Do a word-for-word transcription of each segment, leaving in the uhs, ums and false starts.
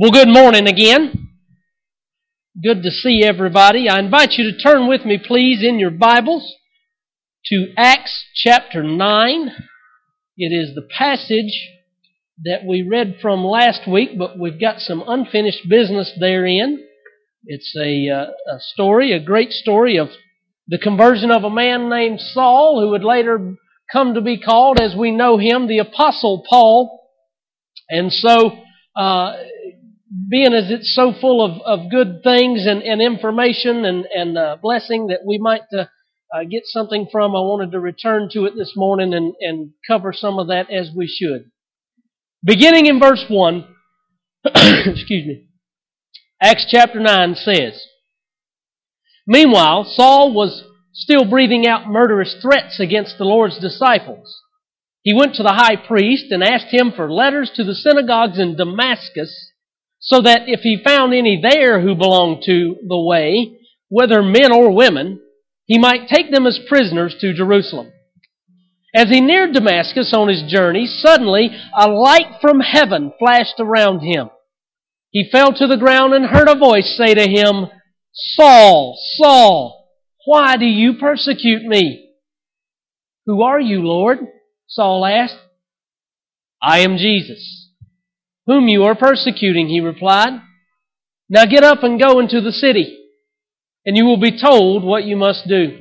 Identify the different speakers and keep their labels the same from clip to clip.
Speaker 1: Well, good morning again. Good to see everybody. I invite you to turn with me, please, in your Bibles to Acts chapter nine. It is the passage that we read from last week, but we've got some unfinished business therein. It's a, uh, a story, a great story of the conversion of a man named Saul, who would later come to be called, as we know him, the Apostle Paul. And so, uh, being as it's so full of, of good things and, and information and, and uh, blessing that we might uh, uh, get something from, I wanted to return to it this morning and, and cover some of that as we should. Beginning in verse one, excuse me, Acts chapter nine says, "Meanwhile, Saul was still breathing out murderous threats against the Lord's disciples. He went to the high priest and asked him for letters to the synagogues in Damascus, so that if he found any there who belonged to the way, whether men or women, he might take them as prisoners to Jerusalem. As he neared Damascus on his journey, suddenly a light from heaven flashed around him. He fell to the ground and heard a voice say to him, 'Saul, Saul, why do you persecute me?' 'Who are you, Lord?' Saul asked. 'I am Jesus, whom you are persecuting,' he replied. 'Now get up and go into the city, and you will be told what you must do.'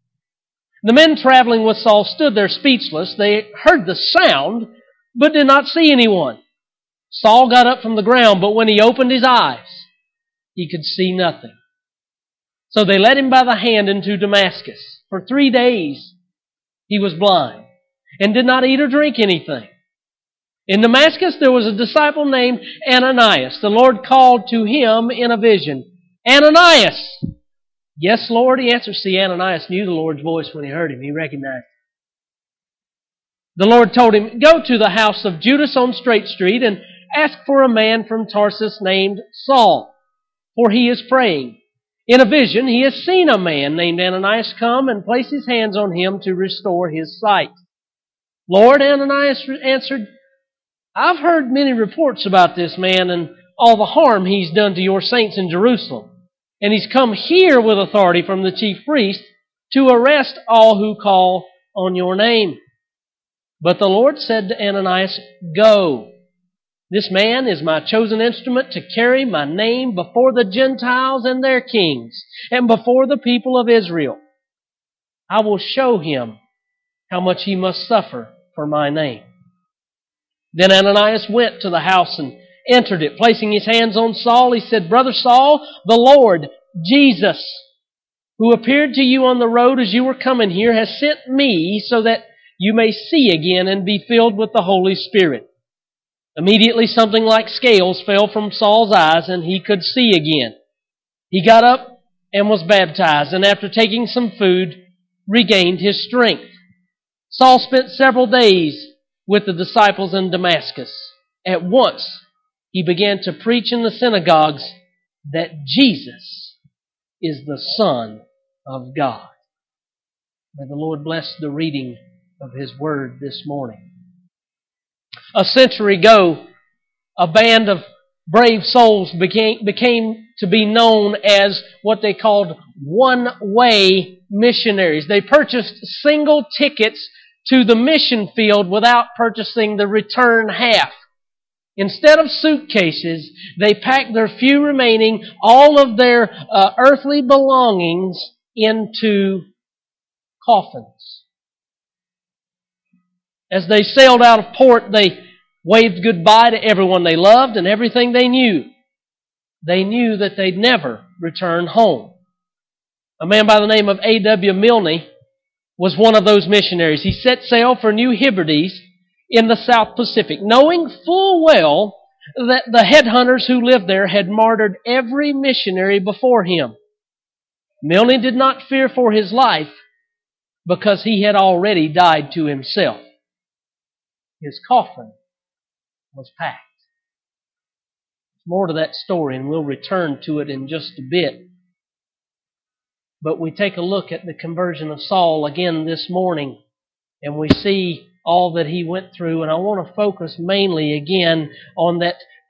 Speaker 1: The men traveling with Saul stood there speechless. They heard the sound, but did not see anyone. Saul got up from the ground, but when he opened his eyes, he could see nothing. So they led him by the hand into Damascus. For three days he was blind, and did not eat or drink anything. In Damascus there was a disciple named Ananias. The Lord called to him in a vision, 'Ananias!' 'Yes, Lord,' he answered." See, Ananias knew the Lord's voice when he heard him. He recognized it. The Lord told him, "Go to the house of Judas on Straight Street and ask for a man from Tarsus named Saul, for he is praying. In a vision he has seen a man named Ananias come and place his hands on him to restore his sight." "Lord," Ananias answered, "I've heard many reports about this man and all the harm he's done to your saints in Jerusalem. And he's come here with authority from the chief priest to arrest all who call on your name." But the Lord said to Ananias, "Go. This man is my chosen instrument to carry my name before the Gentiles and their kings, and before the people of Israel. I will show him how much he must suffer for my name." Then Ananias went to the house and entered it. Placing his hands on Saul, he said, "Brother Saul, the Lord, Jesus, who appeared to you on the road as you were coming here, has sent me so that you may see again and be filled with the Holy Spirit." Immediately something like scales fell from Saul's eyes and he could see again. He got up and was baptized, and after taking some food, regained his strength. Saul spent several days with the disciples in Damascus. At once he began to preach in the synagogues that Jesus is the Son of God. May the Lord bless the reading of His Word this morning. A century ago, a band of brave souls became, became to be known as what they called one-way missionaries. They purchased single tickets to the mission field without purchasing the return half. Instead of suitcases, they packed their few remaining, all of their uh, earthly belongings into coffins. As they sailed out of port, they waved goodbye to everyone they loved and everything they knew. They knew that they'd never return home. A man by the name of A W Milne was one of those missionaries. He set sail for New Hebrides in the South Pacific, knowing full well that the headhunters who lived there had martyred every missionary before him. Milne did not fear for his life because he had already died to himself. His coffin was packed. There's more to that story, and we'll return to it in just a bit. But we take a look at the conversion of Saul again this morning, and we see all that he went through. And I want to focus mainly again on that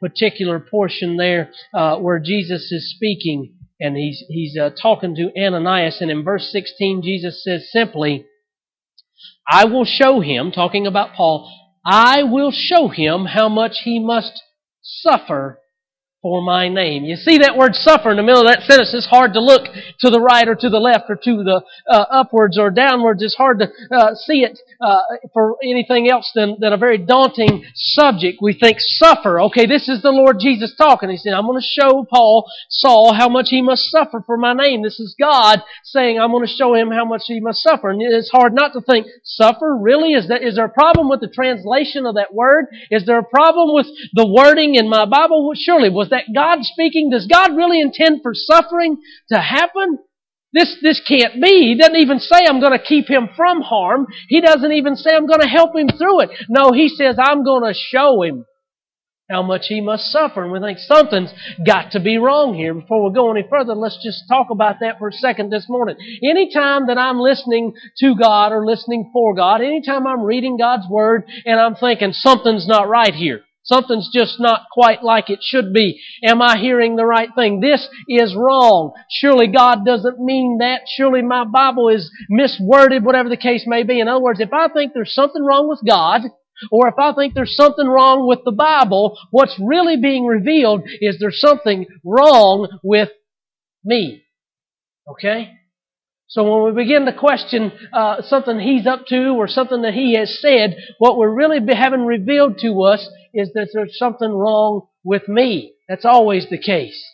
Speaker 1: particular portion there uh, where Jesus is speaking, and he's he's uh, talking to Ananias, and in verse sixteen, Jesus says simply, "I will show him," talking about Paul, "I will show him how much he must suffer for my name." You see that word suffer in the middle of that sentence. It's hard to look to the right or to the left or to the uh, upwards or downwards. It's hard to uh, see it uh, for anything else than, than a very daunting subject. We think suffer. Okay, this is the Lord Jesus talking. He said, I'm going to show Paul, Saul, how much he must suffer for my name. This is God saying, I'm going to show him how much he must suffer. And it's hard not to think, suffer? Really? Is that, is there a problem with the translation of that word? Is there a problem with the wording in my Bible? Well, surely. Was that God speaking? Does God really intend for suffering to happen? This, this can't be. He doesn't even say I'm going to keep him from harm. He doesn't even say I'm going to help him through it. No, he says I'm going to show him how much he must suffer. And we think something's got to be wrong here. Before we go any further, let's just talk about that for a second this morning. Anytime that I'm listening to God or listening for God, anytime I'm reading God's Word and I'm thinking something's not right here, something's just not quite like it should be. Am I hearing the right thing? This is wrong. Surely God doesn't mean that. Surely my Bible is misworded, whatever the case may be. In other words, if I think there's something wrong with God, or if I think there's something wrong with the Bible, what's really being revealed is there's something wrong with me. Okay? So when we begin to question uh, something He's up to or something that He has said, what we're really having revealed to us is that there's something wrong with me. That's always the case.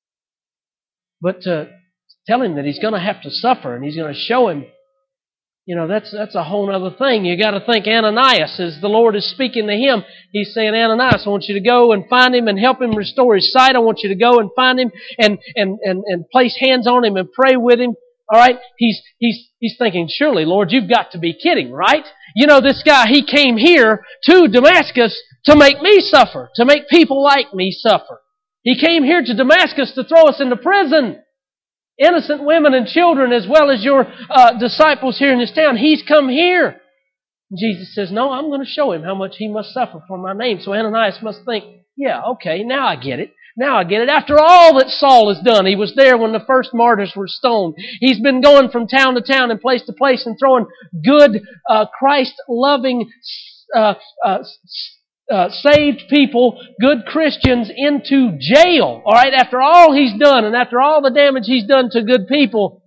Speaker 1: But to tell Him that He's going to have to suffer and He's going to show Him, you know, that's that's a whole other thing. You got to think Ananias, as the Lord is speaking to him, He's saying, Ananias, I want you to go and find him and help him restore his sight. I want you to go and find him and and and, and place hands on him and pray with him. All right, he's he's he's thinking, surely, Lord, you've got to be kidding, right? You know, this guy, he came here to Damascus to make me suffer, to make people like me suffer. He came here to Damascus to throw us into prison. Innocent women and children, as well as your uh, disciples here in this town. He's come here. Jesus says, no, I'm going to show him how much he must suffer for my name. So Ananias must think, yeah, okay, now I get it. Now I get it. After all that Saul has done, he was there when the first martyrs were stoned. He's been going from town to town and place to place and throwing good, uh, Christ-loving, uh, uh, uh, saved people, good Christians, into jail. All right, after all he's done and after all the damage he's done to good people,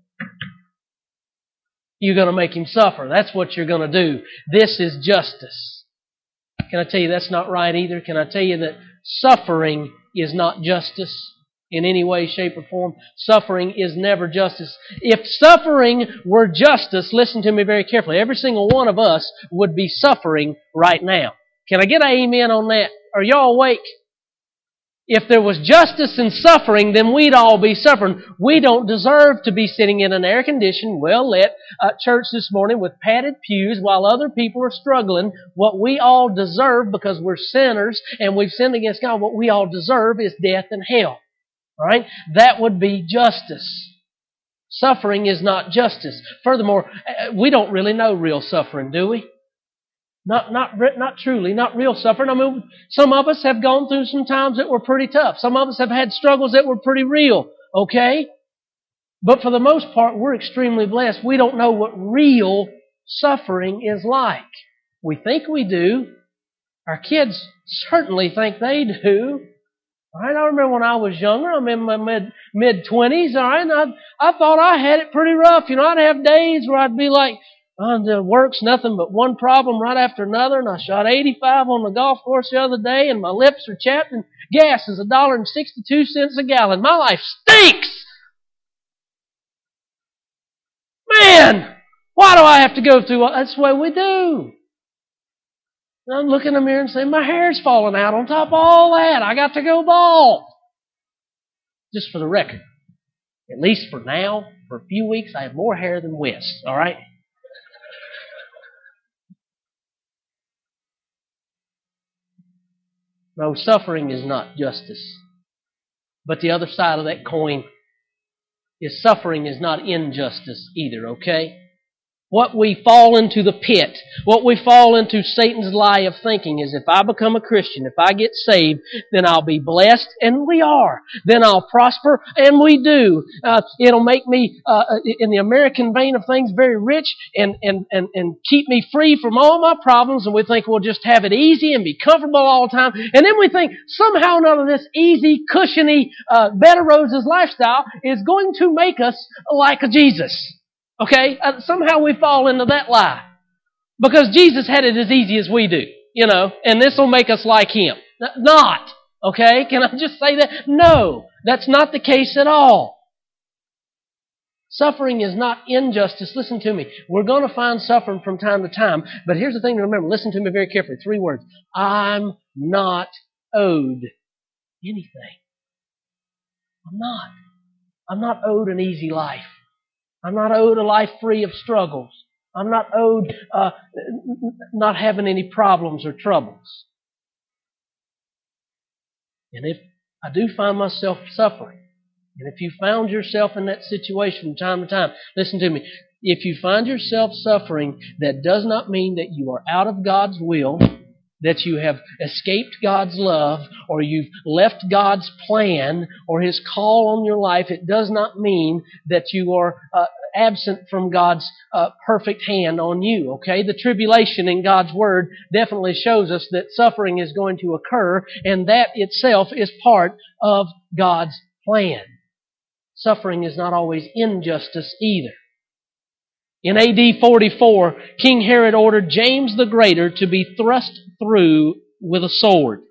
Speaker 1: you're going to make him suffer. That's what you're going to do. This is justice. Can I tell you that's not right either? Can I tell you that suffering is not justice in any way, shape, or form? Suffering is never justice. If suffering were justice, listen to me very carefully, every single one of us would be suffering right now. Can I get an amen on that? Are y'all awake? If there was justice in suffering, then we'd all be suffering. We don't deserve to be sitting in an air-conditioned, well-lit uh, church this morning with padded pews while other people are struggling. What we all deserve, because we're sinners and we've sinned against God, what we all deserve is death and hell. All right? That would be justice. Suffering is not justice. Furthermore, we don't really know real suffering, do we? Not, not, not truly, not real suffering. I mean, some of us have gone through some times that were pretty tough. Some of us have had struggles that were pretty real. Okay? But for the most part, we're extremely blessed. We don't know what real suffering is like. We think we do. Our kids certainly think they do. All right, I remember when I was younger, I'm in my mid, mid-twenties, all right, and I, I thought I had it pretty rough. You know, I'd have days where I'd be like, on the work's nothing but one problem right after another, and I shot eighty-five on the golf course the other day, and my lips are chapped, and gas is a dollar and sixty-two cents a gallon. My life stinks! Man, why do I have to go through all that's the way we do? And I'm looking in the mirror and saying, my hair's falling out on top of all that. I got to go bald. Just for the record, at least for now, for a few weeks, I have more hair than Wes, all right? No, suffering is not justice. But the other side of that coin is suffering is not injustice either, okay? what we fall into the pit, what we fall into Satan's lie of thinking is if I become a Christian, if I get saved, then I'll be blessed, and we are. Then I'll prosper, and we do. Uh, it'll make me, uh, in the American vein of things, very rich and, and, and, and keep me free from all my problems, and we think we'll just have it easy and be comfortable all the time. And then we think somehow none of this easy, cushiony, uh, bed of roses lifestyle is going to make us like a Jesus. Okay? Uh, somehow we fall into that lie. Because Jesus had it as easy as we do, you know, and this will make us like Him. Not. Okay? Can I just say that? No. That's not the case at all. Suffering is not injustice. Listen to me. We're going to find suffering from time to time, but here's the thing to remember. Listen to me very carefully. Three words. I'm not owed anything. I'm not. I'm not owed an easy life. I'm not owed a life free of struggles. I'm not owed uh, not having any problems or troubles. And if I do find myself suffering, and if you found yourself in that situation from time to time, listen to me. If you find yourself suffering, that does not mean that you are out of God's will, that you have escaped God's love, or you've left God's plan, or His call on your life. It does not mean that you are uh, absent from God's uh, perfect hand on you, okay? The tribulation in God's Word definitely shows us that suffering is going to occur, and that itself is part of God's plan. Suffering is not always injustice either. In A D forty-four, King Herod ordered James the Greater to be thrust through with a sword.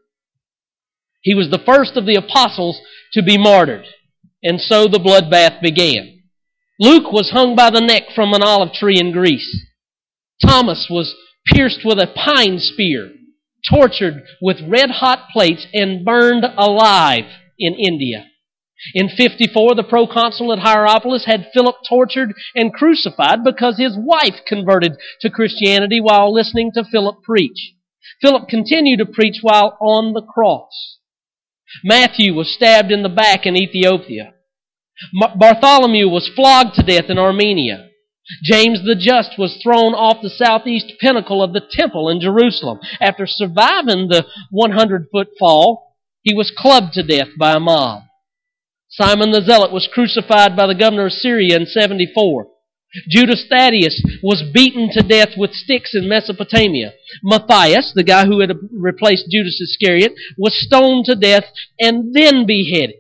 Speaker 1: He was the first of the apostles to be martyred, and so the bloodbath began. Luke was hung by the neck from an olive tree in Greece. Thomas was pierced with a pine spear, tortured with red-hot plates, and burned alive in India. In fifty-four, the proconsul at Hierapolis had Philip tortured and crucified because his wife converted to Christianity while listening to Philip preach. Philip continued to preach while on the cross. Matthew was stabbed in the back in Ethiopia. Bartholomew was flogged to death in Armenia. James the Just was thrown off the southeast pinnacle of the temple in Jerusalem. After surviving the hundred-foot fall, he was clubbed to death by a mob. Simon the Zealot was crucified by the governor of Syria in seventy-four. Judas Thaddeus was beaten to death with sticks in Mesopotamia. Matthias, the guy who had replaced Judas Iscariot, was stoned to death and then beheaded.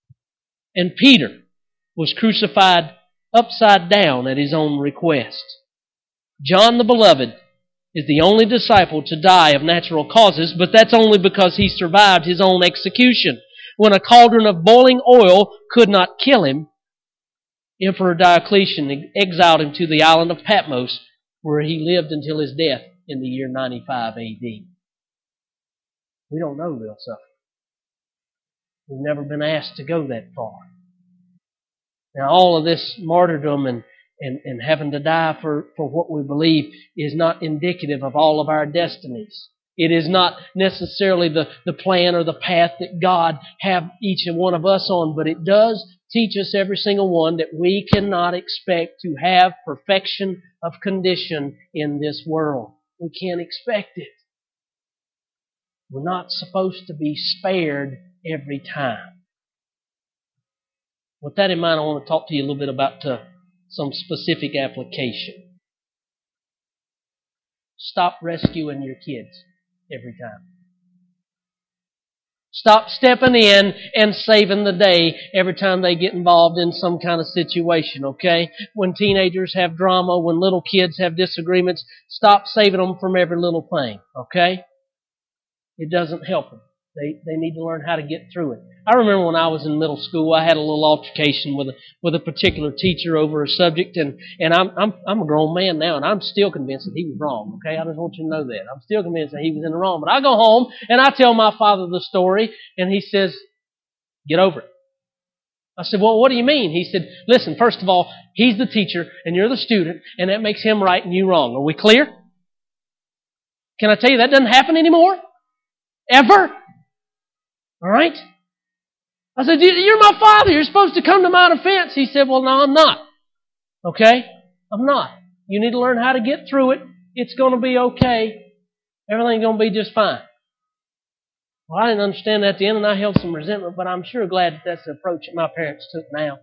Speaker 1: And Peter was crucified upside down at his own request. John the Beloved is the only disciple to die of natural causes, but that's only because he survived his own execution. When a cauldron of boiling oil could not kill him, Emperor Diocletian exiled him to the island of Patmos, where he lived until his death in the year ninety-five A D. We don't know real suffering. We've never been asked to go that far. Now, all of this martyrdom and, and, and having to die for, for what we believe is not indicative of all of our destinies. It is not necessarily the, the plan or the path that God have each and one of us on, but it does teach us, every single one, that we cannot expect to have perfection of condition in this world. We can't expect it. We're not supposed to be spared every time. With that in mind, I want to talk to you a little bit about uh, some specific application. Stop rescuing your kids every time. Stop stepping in and saving the day every time they get involved in some kind of situation, okay? When teenagers have drama, when little kids have disagreements, stop saving them from every little thing, okay? It doesn't help them. They they need to learn how to get through it. I remember when I was in middle school, I had a little altercation with a with a particular teacher over a subject, and, and I'm I'm I'm a grown man now, and I'm still convinced that he was wrong. Okay, I just want you to know that. I'm still convinced that he was in the wrong. But I go home and I tell my father the story, and he says, "Get over it." I said, "Well, what do you mean?" He said, "Listen, first of all, he's the teacher and you're the student, and that makes him right and you wrong. Are we clear?" Can I tell you that doesn't happen anymore? Ever? All right? I said, "You're my father. You're supposed to come to my defense." He said, "Well, no, I'm not." Okay? I'm not. You need to learn how to get through it. It's going to be okay. Everything's going to be just fine. Well, I didn't understand that then, and I held some resentment, but I'm sure glad that that's the approach that my parents took now.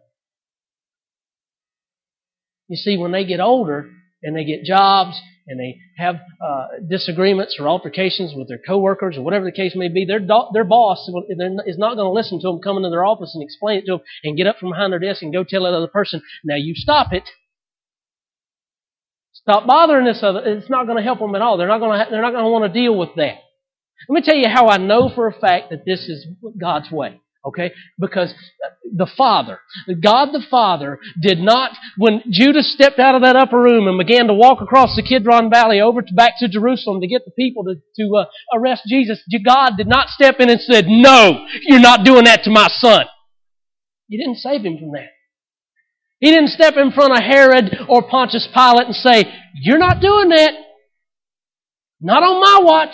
Speaker 1: You see, when they get older and they get jobs and they have uh, disagreements or altercations with their coworkers or whatever the case may be, their do- their boss is not going to listen to them come into their office and explain it to them and get up from behind their desk and go tell that other person, now you stop it. Stop bothering this other. It's not going to help them at all. They're not going to. They're not going to want to deal with that. Let me tell you how I know for a fact that this is God's way. Okay? Because the Father, God the Father, did not, when Judas stepped out of that upper room and began to walk across the Kidron Valley over to back to Jerusalem to get the people to, to uh, arrest Jesus, God did not step in and said, no, you're not doing that to my son. He didn't save him from that. He didn't step in front of Herod or Pontius Pilate and say, you're not doing that. Not on my watch.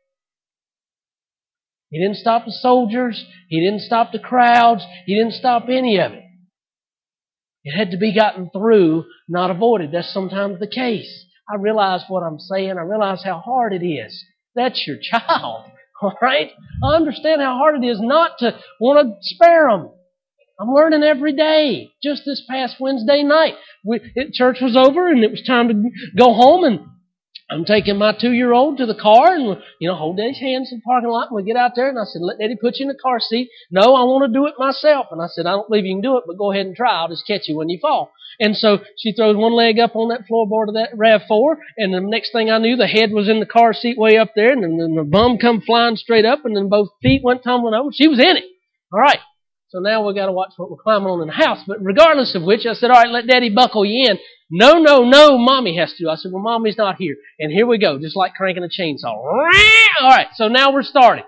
Speaker 1: He didn't stop the soldiers. He didn't stop the crowds. He didn't stop any of it. It had to be gotten through, not avoided. That's sometimes the case. I realize what I'm saying. I realize how hard it is. That's your child. All right? I understand how hard it is not to want to spare them. I'm learning every day. Just this past Wednesday night, we, it, church was over and it was time to go home, and I'm taking my two-year-old to the car and, you know, hold Daddy's hands in the parking lot, and we get out there and I said, let Daddy put you in the car seat. No, I want to do it myself. And I said, I don't believe you can do it, but go ahead and try. I'll just catch you when you fall. And so she throws one leg up on that floorboard of that RAV four, and the next thing I knew, the head was in the car seat way up there, and then the bum come flying straight up, and then both feet went tumbling over. She was in it. All right. So now we've got to watch what we're climbing on in the house. But regardless of which, I said, all right, let Daddy buckle you in. No, no, no, Mommy has to. I said, well, Mommy's not here. And here we go, just like cranking a chainsaw. All right, so now we're starting.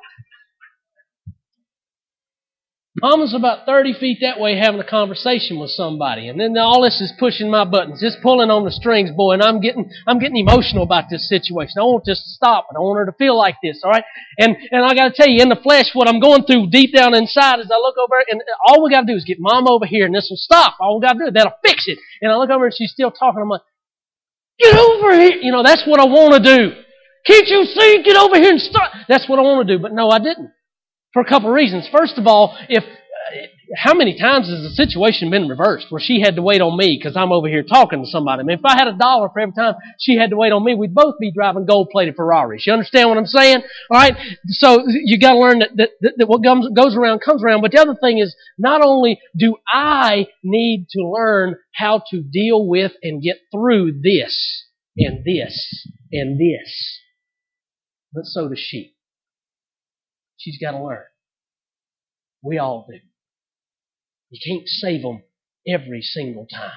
Speaker 1: Mama's about thirty feet that way having a conversation with somebody. And then all this is pushing my buttons, just pulling on the strings, boy. And I'm getting I'm getting emotional about this situation. I want this to stop, and I want her to feel like this, all right? And and I got to tell you, in the flesh, what I'm going through deep down inside is I look over, and all we got to do is get Mom over here, and this will stop. All we got to do, that'll fix it. And I look over, and she's still talking. I'm like, get over here. You know, that's what I want to do. Can't you see? Get over here and stop. That's what I want to do. But no, I didn't. For a couple of reasons. First of all, if uh, how many times has the situation been reversed where she had to wait on me because I'm over here talking to somebody? I mean, if I had a dollar for every time she had to wait on me, we'd both be driving gold-plated Ferraris. You understand what I'm saying? All right? So you got to learn that, that, that, that what comes, goes around comes around. But the other thing is, not only do I need to learn how to deal with and get through this and this and this, but so does she. She's got to learn. We all do. You can't save them every single time.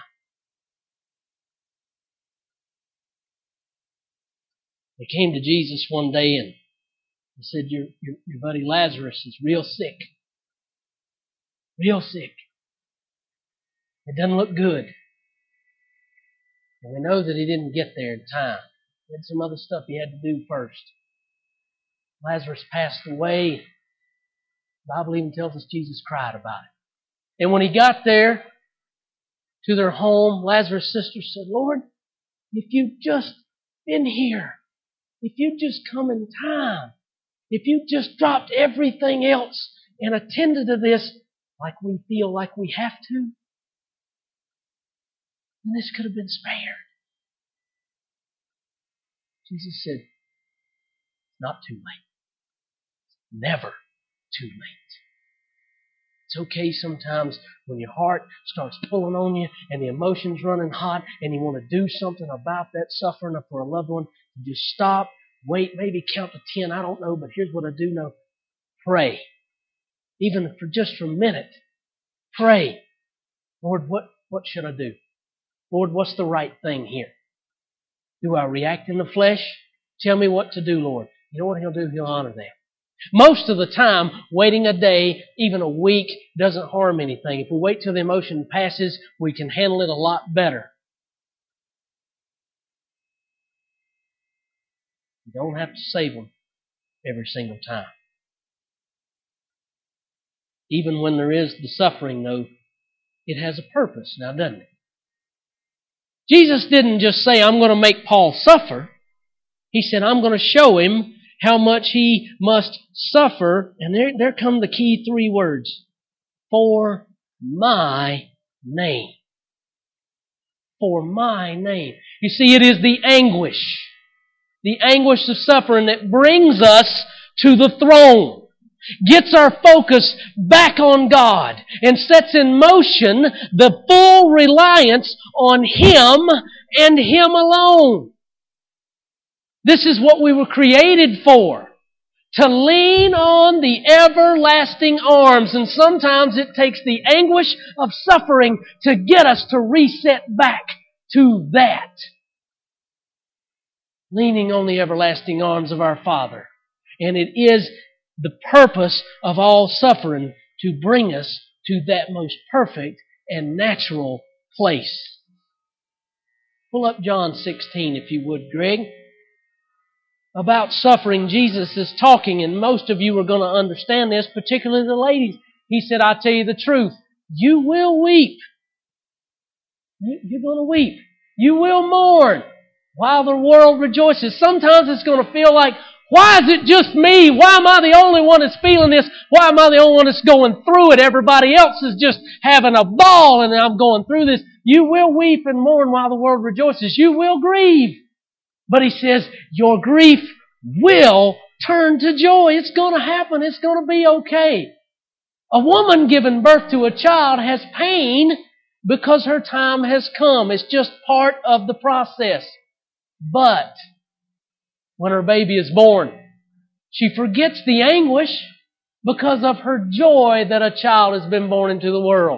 Speaker 1: They came to Jesus one day and he said, your, your, your buddy Lazarus is real sick. Real sick. It doesn't look good. And we know that he didn't get there in time. He had some other stuff he had to do first. Lazarus passed away. The Bible even tells us Jesus cried about it. And when he got there to their home, Lazarus' sister said, Lord, if you'd just been here, if you'd just come in time, if you'd just dropped everything else and attended to this like we feel like we have to, then this could have been spared. Jesus said, it's not too late. Never too late. It's okay sometimes when your heart starts pulling on you and the emotions running hot and you want to do something about that suffering for a loved one. You just stop, wait, maybe count to ten. I don't know, but here's what I do know. Pray. Even for just for a minute. Pray. Lord, what, what should I do? Lord, what's the right thing here? Do I react in the flesh? Tell me what to do, Lord. You know what He'll do? He'll honor that. Most of the time, waiting a day, even a week, doesn't harm anything. If we wait till the emotion passes, we can handle it a lot better. You don't have to save them every single time. Even when there is the suffering, though, it has a purpose now, doesn't it? Jesus didn't just say, I'm going to make Paul suffer. He said, I'm going to show him how much he must suffer. And there, there come the key three words. For my name. For my name. You see, it is the anguish. The anguish of suffering that brings us to the throne. Gets our focus back on God and sets in motion the full reliance on Him and Him alone. This is what we were created for. To lean on the everlasting arms. And sometimes it takes the anguish of suffering to get us to reset back to that. Leaning on the everlasting arms of our Father. And it is the purpose of all suffering to bring us to that most perfect and natural place. Pull up John sixteen if you would, Greg. About suffering, Jesus is talking, and most of you are going to understand this, particularly the ladies. He said, I tell you the truth, you will weep. You're going to weep. You will mourn while the world rejoices. Sometimes it's going to feel like, why is it just me? Why am I the only one that's feeling this? Why am I the only one that's going through it? Everybody else is just having a ball and I'm going through this. You will weep and mourn while the world rejoices. You will grieve. But He says, your grief will turn to joy. It's going to happen. It's going to be okay. A woman giving birth to a child has pain because her time has come. It's just part of the process. But when her baby is born, she forgets the anguish because of her joy that a child has been born into the world.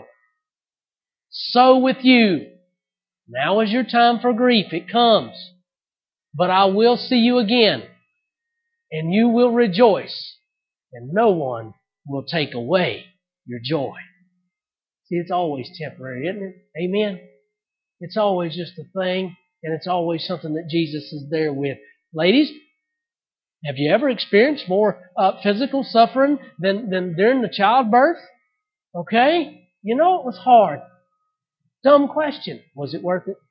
Speaker 1: So with you, now is your time for grief. It comes. But I will see you again, and you will rejoice, and no one will take away your joy. See, it's always temporary, isn't it? Amen? It's always just a thing, and it's always something that Jesus is there with. Ladies, have you ever experienced more uh, physical suffering than, than during the childbirth? Okay? You know, it was hard. Dumb question. Was it worth it?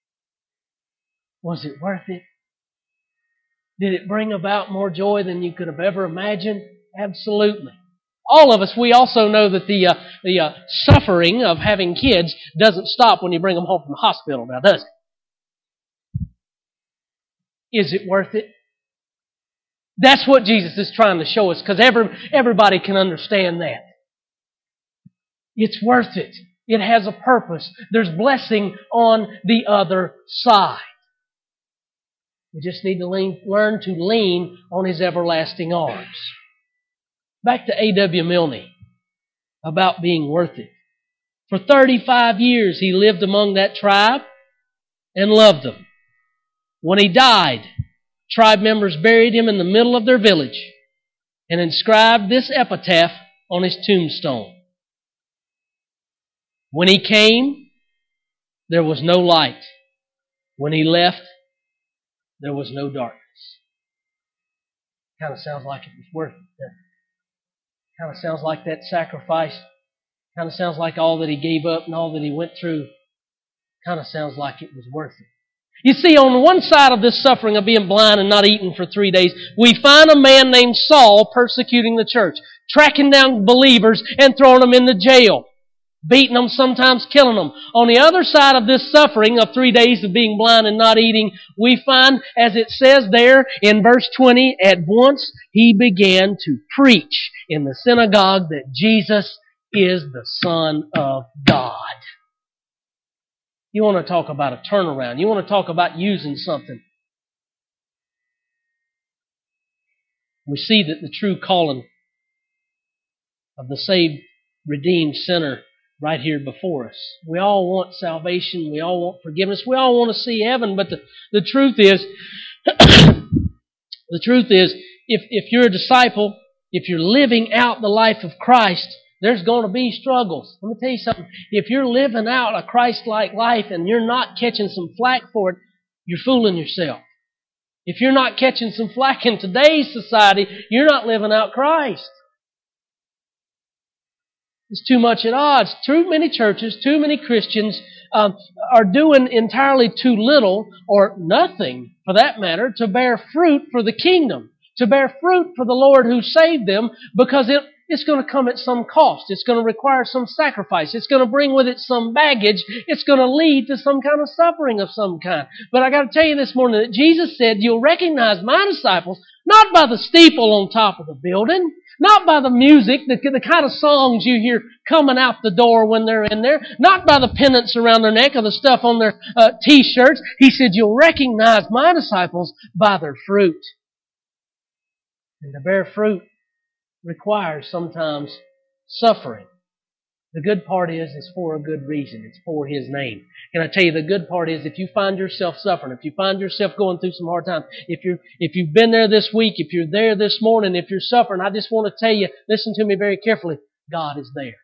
Speaker 1: Was it worth it? Did it bring about more joy than you could have ever imagined? Absolutely. All of us, we also know that the uh, the uh, suffering of having kids doesn't stop when you bring them home from the hospital now, does it? Is it worth it? That's what Jesus is trying to show us, because every, everybody can understand that. It's worth it. It has a purpose. There's blessing on the other side. We just need to lean, learn to lean on His everlasting arms. Back to A W Milne about being worth it. For thirty-five years he lived among that tribe and loved them. When he died, tribe members buried him in the middle of their village and inscribed this epitaph on his tombstone. When he came, there was no light. When he left, there was no darkness. Kind of sounds like it was worth it, doesn't it? Kind of sounds like that sacrifice. Kind of sounds like all that he gave up and all that he went through. Kind of sounds like it was worth it. You see, on one side of this suffering of being blind and not eating for three days, we find a man named Saul persecuting the church, tracking down believers and throwing them into jail, beating them, sometimes killing them. On the other side of this suffering of three days of being blind and not eating, we find, as it says there in verse twenty, at once he began to preach in the synagogue that Jesus is the Son of God. You want to talk about a turnaround. You want to talk about using something. We see that the true calling of the saved, redeemed sinner right here before us. We all want salvation. We all want forgiveness. We all want to see heaven. But the, the truth is, the truth is, if, if you're a disciple, if you're living out the life of Christ, there's going to be struggles. Let me tell you something. If you're living out a Christ-like life and you're not catching some flack for it, you're fooling yourself. If you're not catching some flack in today's society, you're not living out Christ. It's too much at odds. Too many churches, too many Christians um, are doing entirely too little or nothing, for that matter, to bear fruit for the kingdom, to bear fruit for the Lord who saved them, because it, it's going to come at some cost. It's going to require some sacrifice. It's going to bring with it some baggage. It's going to lead to some kind of suffering of some kind. But I got to tell you this morning that Jesus said, you'll recognize my disciples not by the steeple on top of the building, not by the music, the, the kind of songs you hear coming out the door when they're in there, not by the pennants around their neck or the stuff on their uh, T-shirts. He said, you'll recognize my disciples by their fruit. And to bear fruit requires sometimes suffering. The good part is, it's for a good reason. It's for His name. Can I tell you, the good part is, if you find yourself suffering, if you find yourself going through some hard times, if you're, if you've been there this week, if you're there this morning, if you're suffering, I just want to tell you, listen to me very carefully, God is there.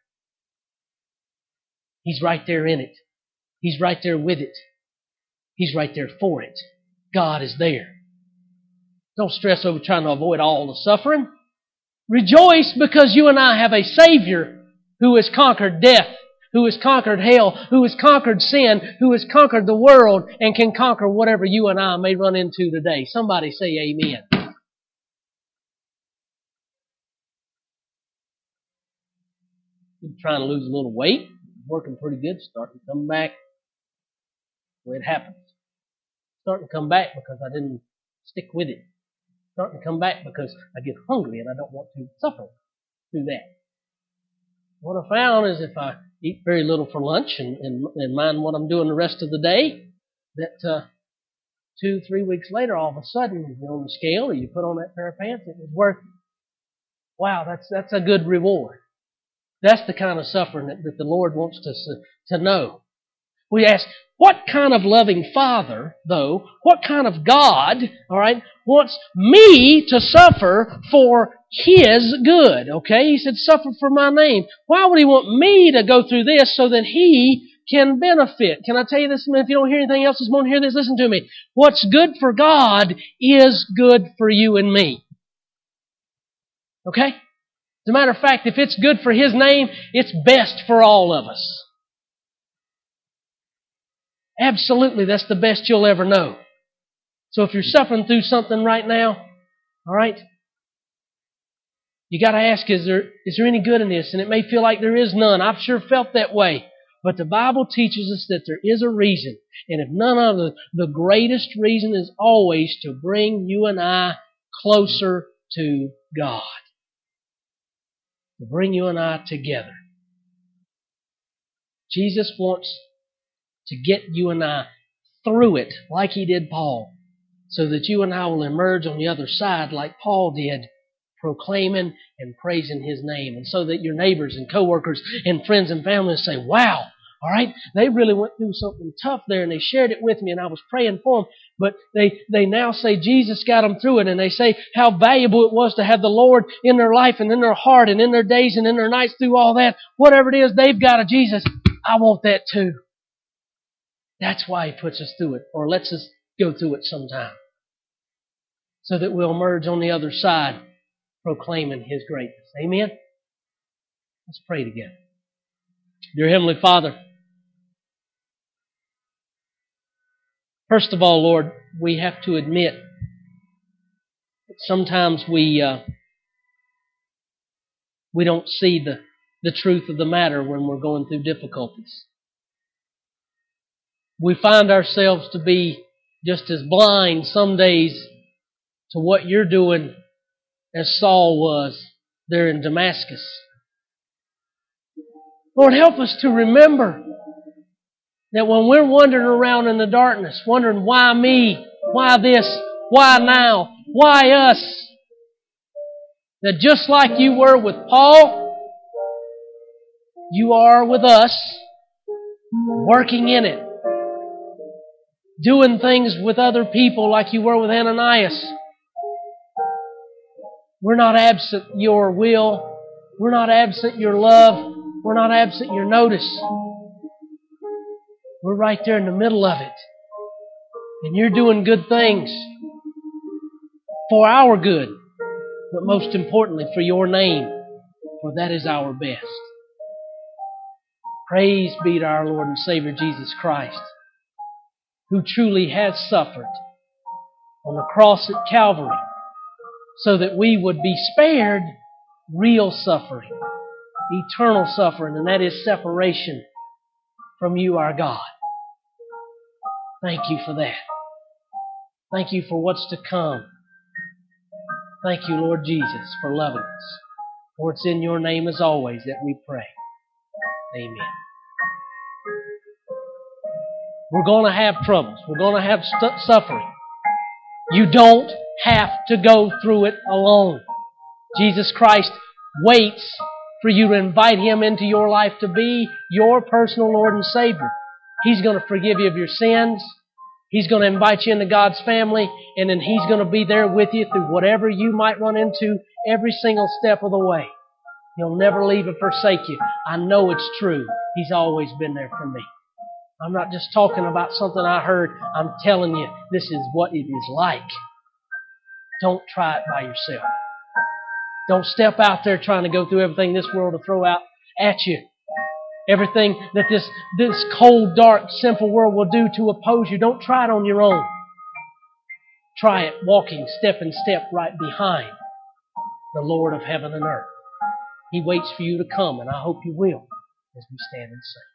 Speaker 1: He's right there in it. He's right there with it. He's right there for it. God is there. Don't stress over trying to avoid all the suffering. Rejoice because you and I have a Savior who has conquered death, who has conquered hell, who has conquered sin, who has conquered the world, and can conquer whatever you and I may run into today. Somebody say amen. Been trying to lose a little weight. Working pretty good. Starting to come back. The way it happens. Starting to come back because I didn't stick with it. Starting to come back because I get hungry and I don't want to suffer through that. What I found is if I eat very little for lunch and, and, and mind what I'm doing the rest of the day, that uh, two, three weeks later, all of a sudden, you're on the scale or you put on that pair of pants, it was worth it. Wow, that's that's a good reward. That's the kind of suffering that, that the Lord wants us to, to know. We ask, what kind of loving Father, though, what kind of God, all right, wants me to suffer for His good, okay? He said, suffer for my name. Why would He want me to go through this so that He can benefit? Can I tell you this? If you don't hear anything else this morning, hear this, listen to me. What's good for God is good for you and me. Okay? As a matter of fact, if it's good for His name, it's best for all of us. Absolutely, that's the best you'll ever know. So if you're suffering through something right now, all right, you got to ask, is there is there any good in this? And it may feel like there is none. I've sure felt that way. But the Bible teaches us that there is a reason. And if none other, the greatest reason is always to bring you and I closer to God. To bring you and I together. Jesus wants to get you and I through it like He did Paul, so that you and I will emerge on the other side like Paul did, proclaiming and praising His name, and so that your neighbors and coworkers and friends and family say, wow, all right, they really went through something tough there and they shared it with me and I was praying for them, but they, they now say Jesus got them through it, and they say how valuable it was to have the Lord in their life and in their heart and in their days and in their nights through all that. Whatever it is, they've got a Jesus. I want that too. That's why He puts us through it, or lets us go through it sometime, so that we'll emerge on the other side proclaiming His greatness. Amen? Let's pray together. Dear Heavenly Father, first of all, Lord, we have to admit that sometimes we uh, we don't see the, the truth of the matter when we're going through difficulties. We find ourselves to be just as blind some days to what You're doing as Saul was there in Damascus. Lord, help us to remember that when we're wandering around in the darkness, wondering why me, why this, why now, why us, that just like You were with Paul, You are with us, working in it. Doing things with other people like You were with Ananias. We're not absent Your will. We're not absent Your love. We're not absent Your notice. We're right there in the middle of it. And You're doing good things for our good, but most importantly for Your name, for that is our best. Praise be to our Lord and Savior Jesus Christ, who truly has suffered on the cross at Calvary so that we would be spared real suffering, eternal suffering, and that is separation from you, our God. Thank you for that. Thank you for what's to come. Thank you, Lord Jesus, for loving us. For it's in your name as always that we pray. Amen. We're going to have troubles. We're going to have st- suffering. You don't have to go through it alone. Jesus Christ waits for you to invite Him into your life to be your personal Lord and Savior. He's going to forgive you of your sins. He's going to invite you into God's family, and then He's going to be there with you through whatever you might run into every single step of the way. He'll never leave and forsake you. I know it's true. He's always been there for me. I'm not just talking about something I heard. I'm telling you, this is what it is like. Don't try it by yourself. Don't step out there trying to go through everything this world will throw out at you. Everything that this, this cold, dark, sinful world will do to oppose you. Don't try it on your own. Try it walking step and step right behind the Lord of heaven and earth. He waits for you to come, and I hope you will as we stand and sing.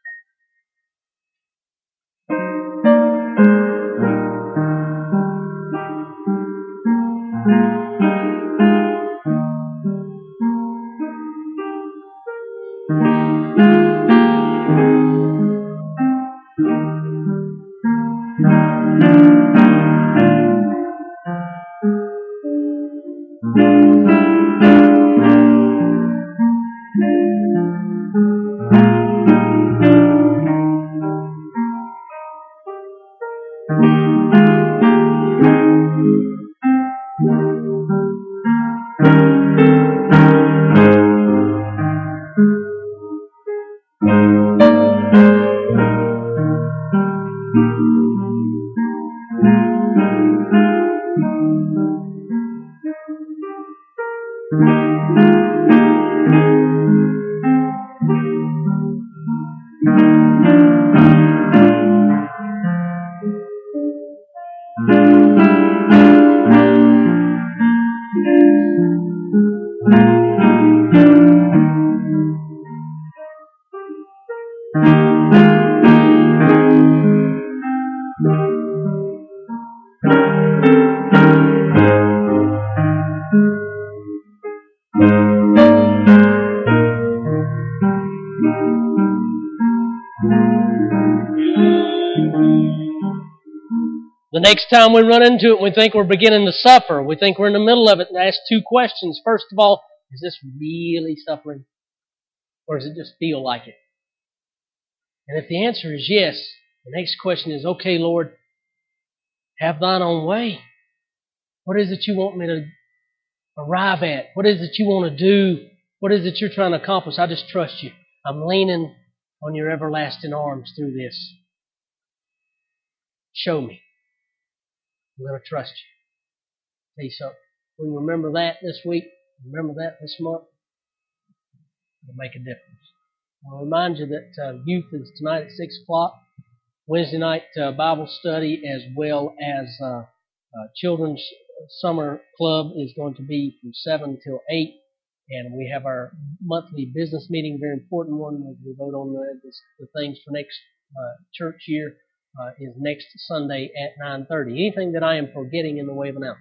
Speaker 1: The next time we run into it, we think we're beginning to suffer. We think we're in the middle of it and ask two questions. First of all, is this really suffering? Or does it just feel like it? And if the answer is yes, the next question is, okay, Lord, have thine own way. What is it you want me to arrive at? What is it you want to do? What is it you're trying to accomplish? I just trust you. I'm leaning on your everlasting arms through this. Show me. I'm going to trust you. Tell you something. When you remember that this week, remember that this month, it'll make a difference. I'll remind you that uh, youth is tonight at six o'clock. Wednesday night uh, Bible study as well as uh, uh, Children's Summer Club is going to be from seven till eight. And we have our monthly business meeting, very important one, as we vote on the, the things for next uh, church year. Uh, is next Sunday at nine thirty. Anything that I am forgetting in the way of announcement?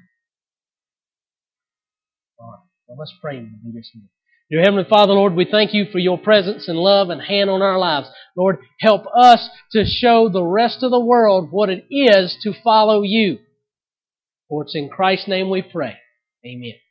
Speaker 1: All right. Well, let's pray and we'll do this minute. Dear Heavenly Father, Lord, we thank you for your presence and love and hand on our lives. Lord, help us to show the rest of the world what it is to follow you. For it's in Christ's name we pray. Amen.